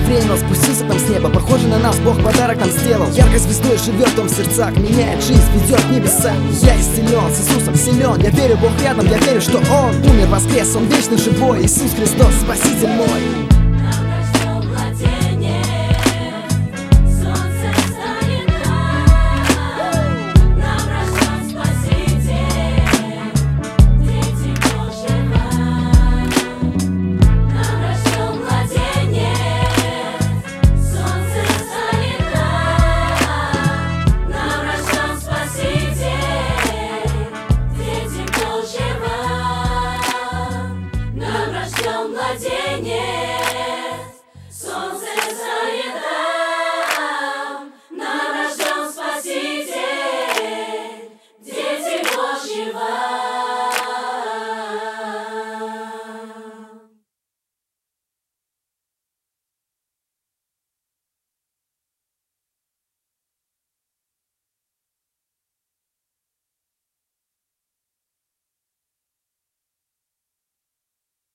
время спустился там с неба. Похоже на нас, Бог подарок нам сделал. Яркой звездой живет он в сердцах, меняет жизнь, ведет в небеса. Я исцелен, с Иисусом силен. Я верю, Бог рядом, я верю, что Он умер, воскрес, Он вечно живой. Иисус Христос, Спаситель мой.